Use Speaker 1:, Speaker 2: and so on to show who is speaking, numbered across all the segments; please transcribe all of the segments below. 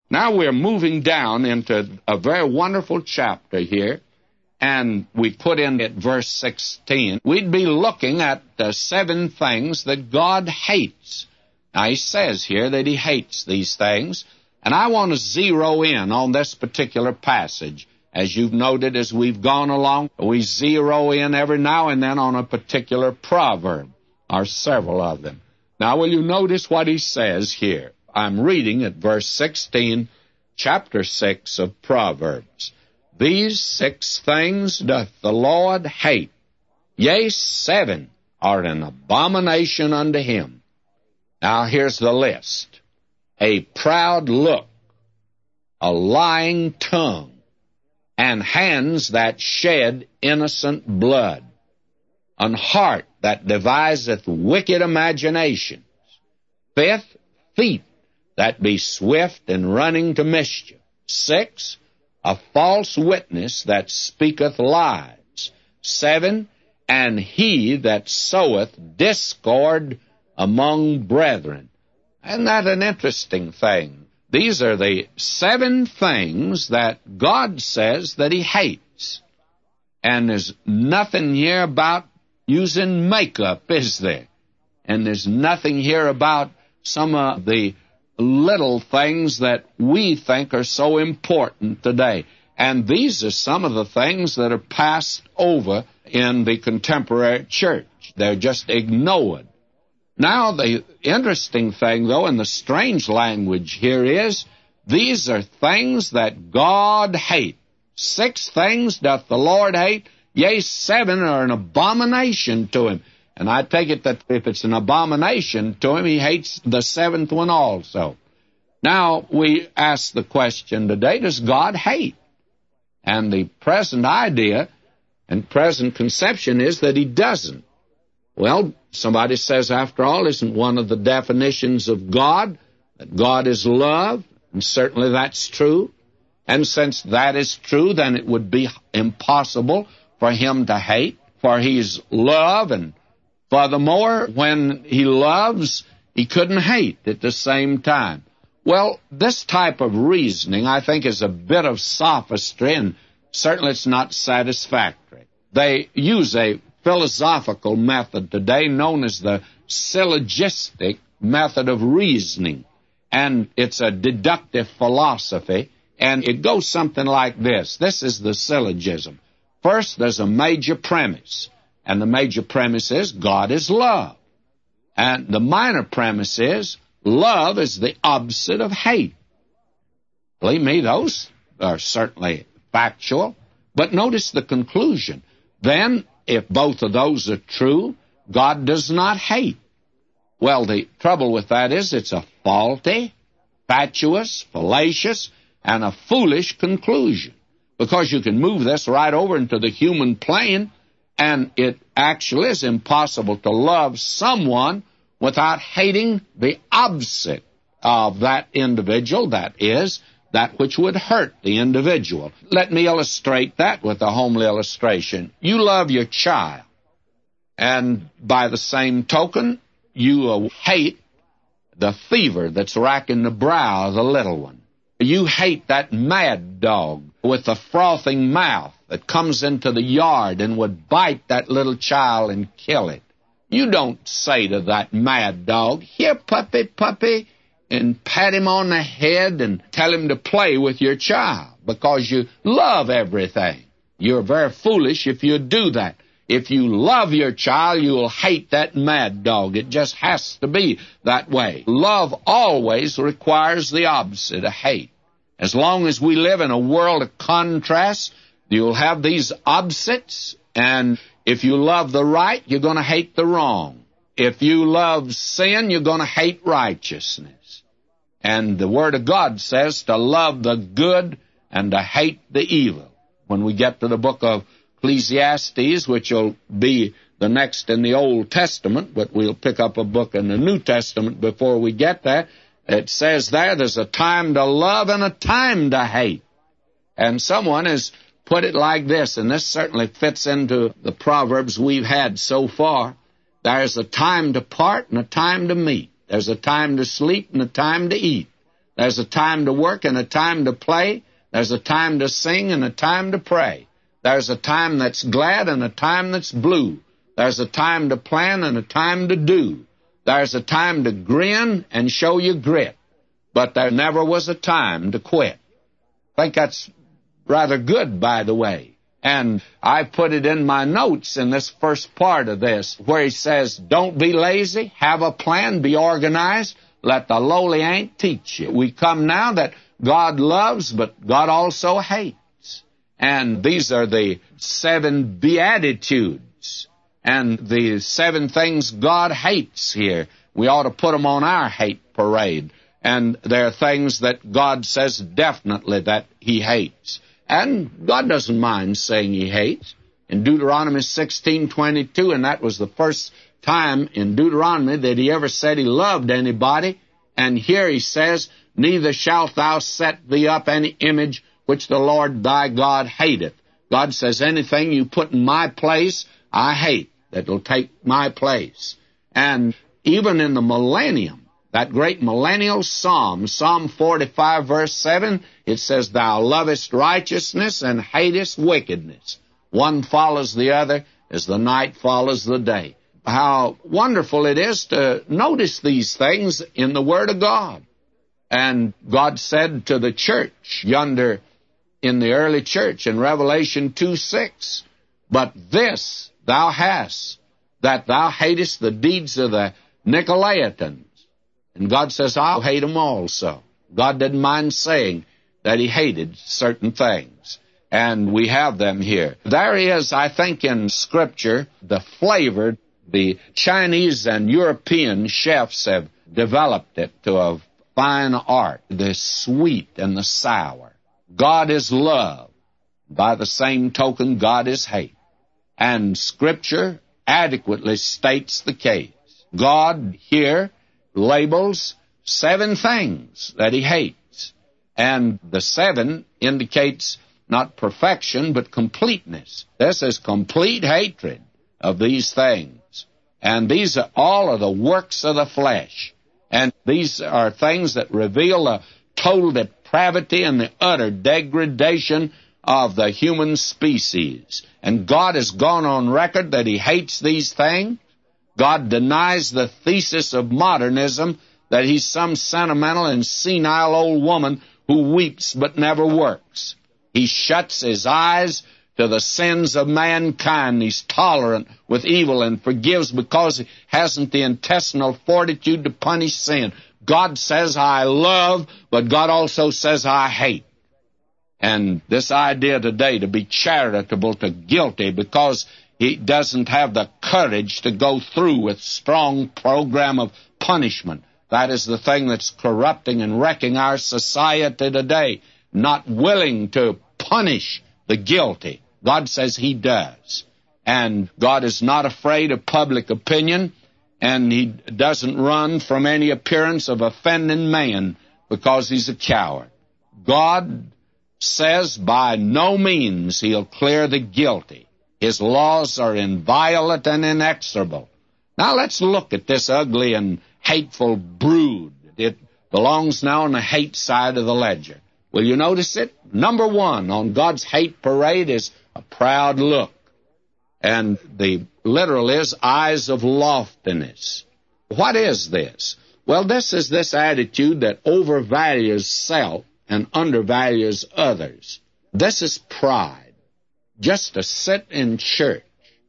Speaker 1: Now we're moving down into a very wonderful chapter here, and we put in at verse 16, we'd be looking at the 7 things that God hates. Now, he says here that he hates these things, and I want to zero in on this particular passage. As you've noted, as we've gone along, we zero in every now and then on a particular proverb, or several of them. Now, will you notice what he says here? I'm reading at verse 16, chapter 6 of Proverbs. These 6 things doth the Lord hate, yea, 7 are an abomination unto him. Now here's the list. A proud look, a lying tongue, and hands that shed innocent blood, an heart that deviseth wicked imaginations. 5th, feet that be swift in running to mischief. 6, a false witness that speaketh lies. 7, and he that soweth discord among brethren. Isn't that an interesting thing? These are the 7 things that God says that he hates. And there's nothing here about using makeup, is there? And there's nothing here about some of the little things that we think are so important today. And these are some of the things that are passed over in the contemporary church. They're just ignored. Now, the interesting thing, though, and the strange language here is, these are things that God hates. 6 things doth the Lord hate, yea, 7 are an abomination to him. And I take it that if it's an abomination to him, he hates the 7th one also. Now, we ask the question today, does God hate? And the present idea and present conception is that he doesn't. Well, somebody says, after all, isn't one of the definitions of God that God is love? And certainly that's true. And since that is true, then it would be impossible for him to hate, for he's love, and furthermore, when he loves, he couldn't hate at the same time. Well, this type of reasoning, I think, is a bit of sophistry, and certainly it's not satisfactory. They use a philosophical method today known as the syllogistic method of reasoning, and it's a deductive philosophy, and it goes something like this. This is the syllogism. First, there's a major premise, and the major premise is God is love. And the minor premise is love is the opposite of hate. Believe me, those are certainly factual. But notice the conclusion. Then, if both of those are true, God does not hate. Well, the trouble with that is it's a faulty, fatuous, fallacious, and a foolish conclusion. Because you can move this right over into the human plane, and it actually is impossible to love someone without hating the opposite of that individual, that is, that which would hurt the individual. Let me illustrate that with a homely illustration. You love your child, and by the same token, you hate the fever that's racking the brow of the little one. You hate that mad dog with the frothing mouth that comes into the yard and would bite that little child and kill it. You don't say to that mad dog, "Here, puppy, puppy," and pat him on the head and tell him to play with your child, because you love everything. You're very foolish if you do that. If you love your child, you'll hate that mad dog. It just has to be that way. Love always requires the opposite of hate. As long as we live in a world of contrasts, you'll have these opposites, and if you love the right, you're going to hate the wrong. If you love sin, you're going to hate righteousness. And the Word of God says to love the good and to hate the evil. When we get to the book of Ecclesiastes, which will be the next in the Old Testament, but we'll pick up a book in the New Testament before we get there, it says there's a time to love and a time to hate. And someone has put it like this, and this certainly fits into the Proverbs we've had so far. There's a time to part and a time to meet. There's a time to sleep and a time to eat. There's a time to work and a time to play. There's a time to sing and a time to pray. There's a time that's glad and a time that's blue. There's a time to plan and a time to do. There's a time to grin and show your grit. But there never was a time to quit. I think that's rather good, by the way. And I put it in my notes in this first part of this, where he says, don't be lazy, have a plan, be organized, let the lowly ant teach you. We come now that God loves, but God also hates. And these are the 7 Beatitudes. And the 7 things God hates here. We ought to put them on our hate parade. And there are things that God says definitely that He hates. And God doesn't mind saying He hates. In Deuteronomy 16:22, and that was the first time in Deuteronomy that He ever said He loved anybody. And here He says, neither shalt thou set thee up any image which the Lord thy God hateth. God says, anything you put in my place, I hate, that will take my place. And even in the millennium, that great millennial psalm, Psalm 45, verse 7, it says, thou lovest righteousness and hatest wickedness. One follows the other as the night follows the day. How wonderful it is to notice these things in the Word of God. And God said to the church yonder in the early church in Revelation 2:6, but this thou hast, that thou hatest the deeds of the Nicolaitans. And God says, I'll hate them also. God didn't mind saying that He hated certain things. And we have them here. There is, I think, in Scripture, the flavor. The Chinese and European chefs have developed it to a fine art, the sweet and the sour. God is love. By the same token, God is hate. And Scripture adequately states the case. God here labels 7 things that He hates. And the 7 indicates not perfection, but completeness. This is complete hatred of these things. And these are all of the works of the flesh. And these are things that reveal the total depravity and the utter degradation of the human species. And God has gone on record that He hates these things. God denies the thesis of modernism that He's some sentimental and senile old woman who weeps but never works. He shuts His eyes to the sins of mankind. He's tolerant with evil and forgives because He hasn't the intestinal fortitude to punish sin. God says, I love, but God also says, I hate. And this idea today to be charitable to guilty because he doesn't have the courage to go through with strong program of punishment. That is the thing that's corrupting and wrecking our society today. Not willing to punish the guilty. God says He does. And God is not afraid of public opinion, and He doesn't run from any appearance of offending man because He's a coward. God says by no means He'll clear the guilty. His laws are inviolate and inexorable. Now let's look at this ugly and hateful brood. It belongs now on the hate side of the ledger. Will you notice it? Number 1 on God's hate parade is a proud look. And the literal is eyes of loftiness. What is this? Well, this is this attitude that overvalues self and undervalues others. This is pride. Just to sit in church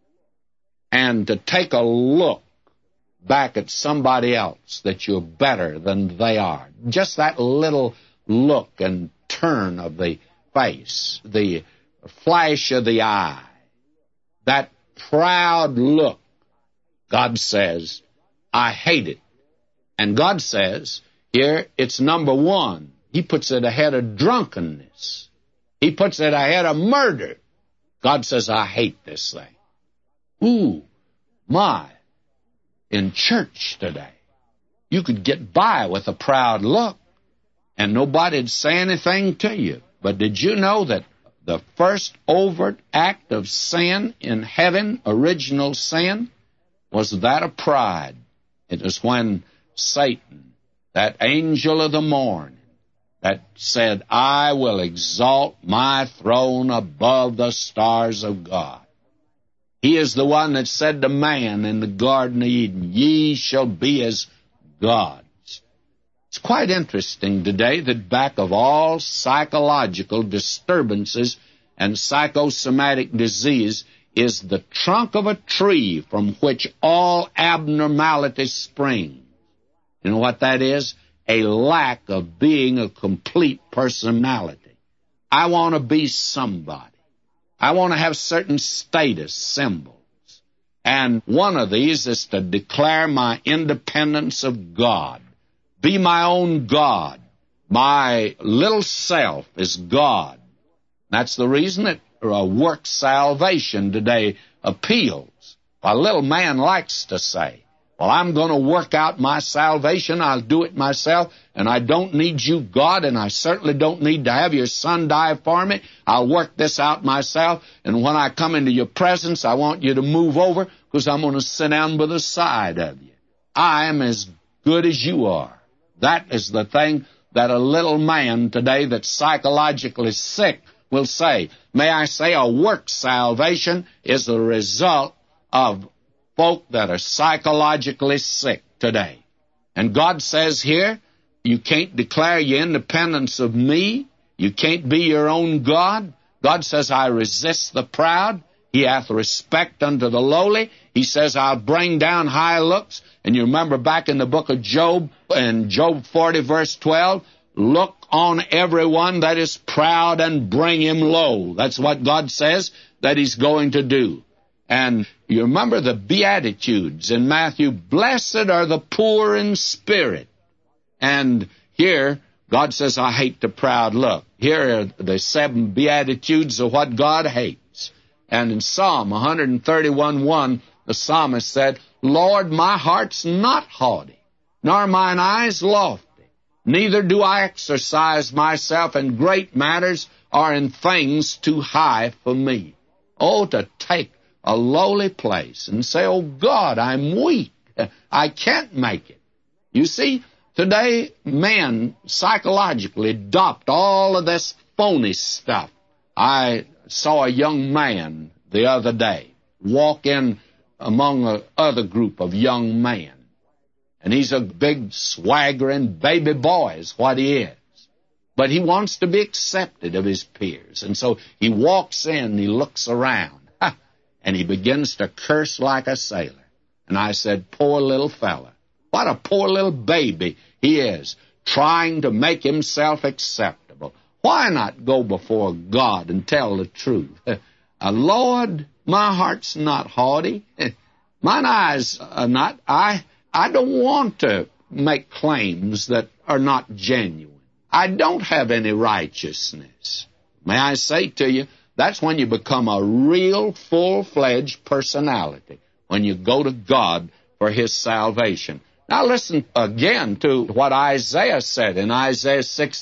Speaker 1: and to take a look back at somebody else that you're better than they are. Just that little look and turn of the face, the flash of the eye, that proud look. God says, I hate it. And God says, here, it's number 1. He puts it ahead of drunkenness. He puts it ahead of murder. God says, I hate this thing. Ooh, my. In church today, you could get by with a proud look, and nobody'd say anything to you. But did you know that the first overt act of sin in heaven, original sin, was that of pride? It was when Satan, that angel of the morning, that said, I will exalt my throne above the stars of God. He is the one that said to man in the Garden of Eden, ye shall be as gods. It's quite interesting today that back of all psychological disturbances and psychosomatic disease is the trunk of a tree from which all abnormalities spring. You know what that is? A lack of being a complete personality. I want to be somebody. I want to have certain status symbols. And one of these is to declare my independence of God. Be my own God. My little self is God. That's the reason that work salvation today appeals. A little man likes to say, well, I'm going to work out my salvation. I'll do it myself, and I don't need you, God, and I certainly don't need to have your Son die for me. I'll work this out myself, and when I come into your presence, I want you to move over because I'm going to sit down by the side of you. I am as good as you are. That is the thing that a little man today that's psychologically sick will say. May I say a work salvation is the result of folk that are psychologically sick today. And God says here, you can't declare your independence of me. You can't be your own God. God says, I resist the proud. He hath respect unto the lowly. He says, I'll bring down high looks. And you remember back in the book of Job, in Job 40, verse 12, look on everyone that is proud and bring him low. That's what God says that he's going to do. And you remember the Beatitudes in Matthew, blessed are the poor in spirit. And here, God says, I hate the proud look. Here are the 7 Beatitudes of what God hates. And in Psalm 131:1, the psalmist said, Lord, my heart's not haughty, nor mine eyes lofty. Neither do I exercise myself in great matters or in things too high for me. Oh, to take a lowly place and say, oh, God, I'm weak. I can't make it. You see, today men psychologically adopt all of this phony stuff. I saw a young man the other day walk in among another group of young men. And he's a big, swaggering baby boy is what he is. But he wants to be accepted of his peers. And so he walks in, he looks around, and he begins to curse like a sailor. And I said, poor little fella. What a poor little baby he is, trying to make himself acceptable. Why not go before God and tell the truth? Lord, my heart's not haughty. Mine eyes are not. I don't want to make claims that are not genuine. I don't have any righteousness. May I say to you, that's when you become a real full-fledged personality, when you go to God for his salvation. Now listen again to what Isaiah said in Isaiah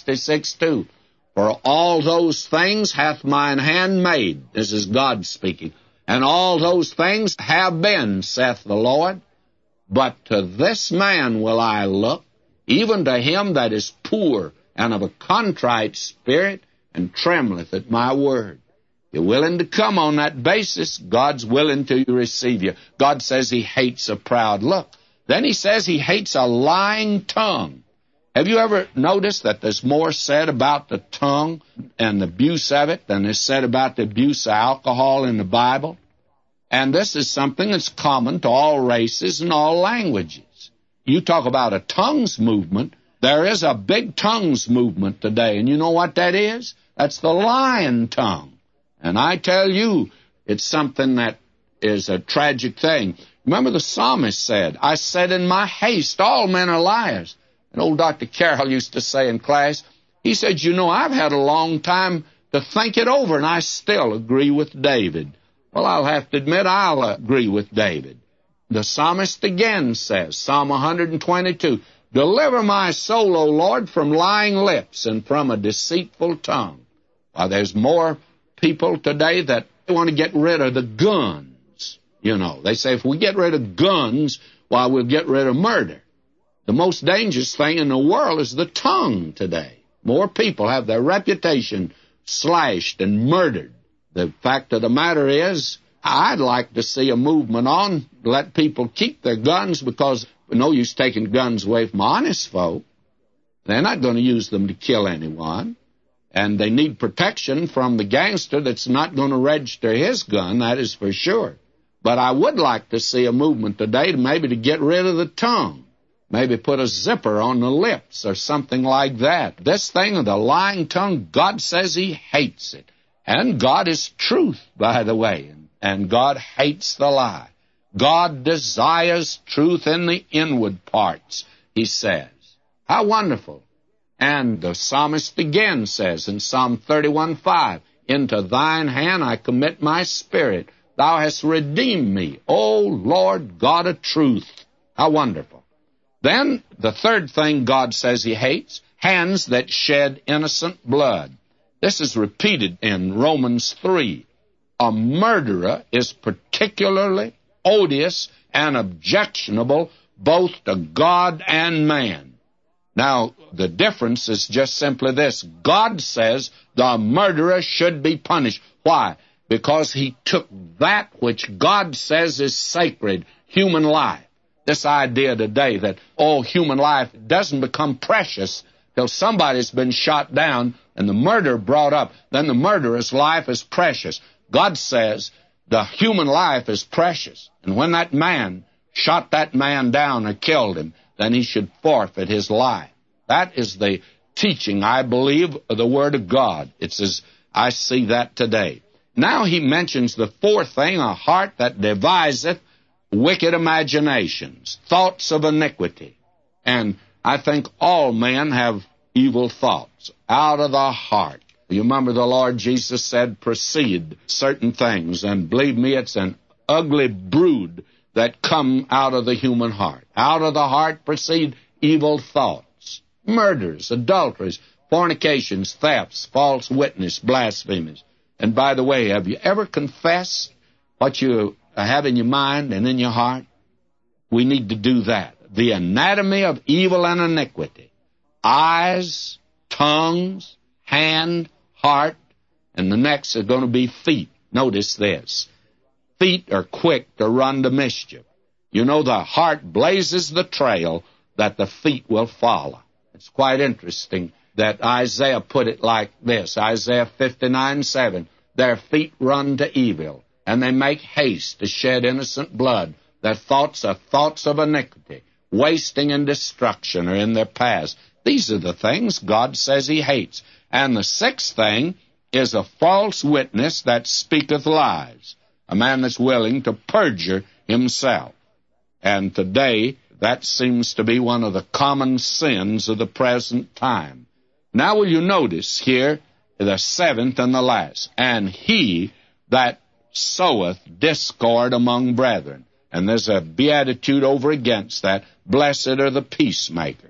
Speaker 1: 66:2. For all those things hath mine hand made. This is God speaking. And all those things have been, saith the Lord. But to this man will I look, even to him that is poor and of a contrite spirit, and trembleth at my word. You're willing to come on that basis, God's willing to receive you. God says he hates a proud look. Then he says he hates a lying tongue. Have you ever noticed that there's more said about the tongue and the abuse of it than is said about the abuse of alcohol in the Bible? And this is something that's common to all races and all languages. You talk about a tongues movement. There is a big tongues movement today, and you know what that is? That's the lying tongue. And I tell you, it's something that is a tragic thing. Remember the psalmist said, I said in my haste, all men are liars. And old Dr. Carroll used to say in class, he said, you know, I've had a long time to think it over, and I still agree with David. Well, I'll have to admit I'll agree with David. The psalmist again says, Psalm 122, deliver my soul, O Lord, from lying lips and from a deceitful tongue. Well, there's more people today that want to get rid of the guns. You know, they say if we get rid of guns, we'll get rid of murder. The most dangerous thing in the world is the tongue today. More people have their reputation slashed and murdered. The fact of the matter is, I'd like to see a movement on to let people keep their guns, because no use taking guns away from honest folk. They're not going to use them to kill anyone. And they need protection from the gangster that's not going to register his gun, that is for sure. But I would like to see a movement today to get rid of the tongue. Maybe put a zipper on the lips or something like that. This thing of the lying tongue, God says He hates it. And God is truth, by the way. And God hates the lie. God desires truth in the inward parts, He says. How wonderful. And the psalmist again says in Psalm 31:5, "Into thine hand I commit my spirit. Thou hast redeemed me, O Lord God of truth." How wonderful. Then the third thing God says He hates, hands that shed innocent blood. This is repeated in Romans 3. A murderer is particularly odious and objectionable both to God and man. Now, the difference is just simply this. God says the murderer should be punished. Why? Because he took that which God says is sacred, human life. This idea today that, human life doesn't become precious till somebody's been shot down and the murder brought up. Then the murderer's life is precious. God says the human life is precious. And when that man shot that man down or killed him, then he should forfeit his life. That is the teaching, I believe, of the Word of God. It's as I see that today. Now he mentions the fourth thing, a heart that deviseth wicked imaginations, thoughts of iniquity. And I think all men have evil thoughts out of the heart. You remember the Lord Jesus said, proceed certain things, and believe me, it's an ugly brood that come out of the human heart. Out of the heart proceed evil thoughts, murders, adulteries, fornications, thefts, false witness, blasphemies. And by the way, have you ever confessed what you have in your mind and in your heart? We need to do that. The anatomy of evil and iniquity. Eyes, tongues, hand, heart, and the next are going to be feet. Notice this. Feet are quick to run to mischief. You know, the heart blazes the trail that the feet will follow. It's quite interesting that Isaiah put it like this. Isaiah 59:7. Their feet run to evil, and they make haste to shed innocent blood. Their thoughts are thoughts of iniquity. Wasting and destruction are in their paths. These are the things God says He hates. And the sixth thing is a false witness that speaketh lies, a man that's willing to perjure himself. And today, that seems to be one of the common sins of the present time. Now will you notice here, the seventh and the last, and he that soweth discord among brethren. And there's a beatitude over against that. Blessed are the peacemakers.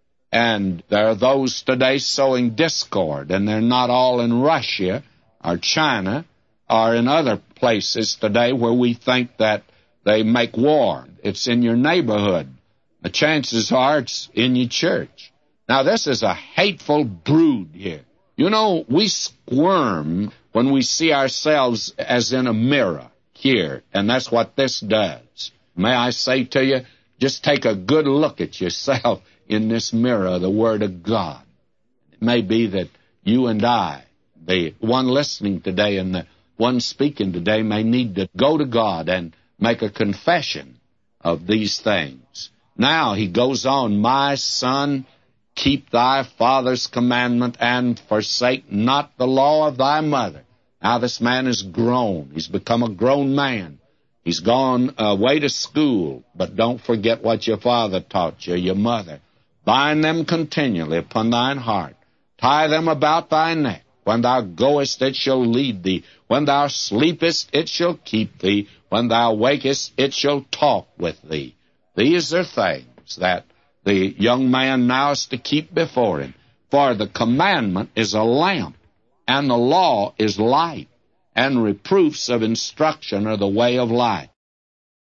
Speaker 1: And there are those today sowing discord, and they're not all in Russia or China or in other places today where we think that they make war. It's in your neighborhood. The chances are it's in your church. Now, this is a hateful brood here. You know, we squirm when we see ourselves as in a mirror here, and that's what this does. May I say to you, just take a good look at yourself in this mirror, the Word of God. It may be that you and I, the one listening today and the one speaking today, may need to go to God and make a confession of these things. Now he goes on, my son, keep thy father's commandment and forsake not the law of thy mother. Now this man is grown. He's become a grown man. He's gone away to school, but don't forget what your father taught you, your mother. Bind them continually upon thine heart. Tie them about thy neck. When thou goest, it shall lead thee. When thou sleepest, it shall keep thee. When thou wakest, it shall talk with thee. These are things that the young man now is to keep before him. For the commandment is a lamp, and the law is light, and reproofs of instruction are the way of life.